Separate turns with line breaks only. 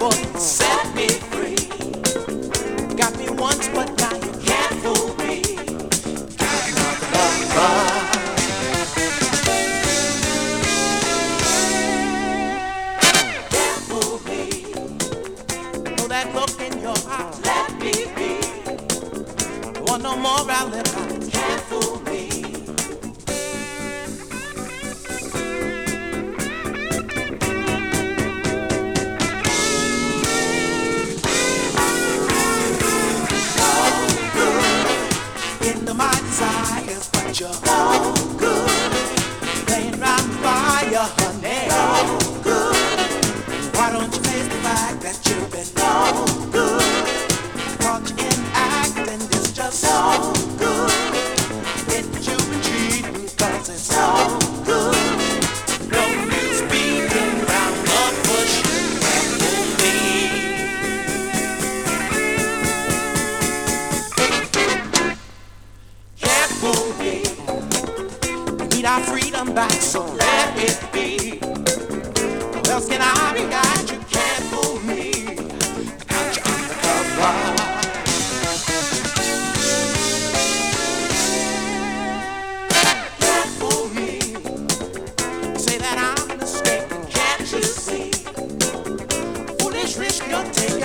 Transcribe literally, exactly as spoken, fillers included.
Set me free. Got me once, but now you can't fool me. Can't fool me. Know that look in your eyes. Let me be. Want no more alibis. Can't fool me. My desires, but you're no good. Playing round the fire, honey. No good. Why don't you face the fact that you've been no good? Caught you in acting, it's just so good. It you've been cheating, cause it's so good. No use beating around the bush. Can't fool me. Need our freedom back, so let it be. Who else can I be? God, you can't fool me. Got you undercover. Can't fool me. Say that I'm mistaken, can't you see? Foolish risk you're taking.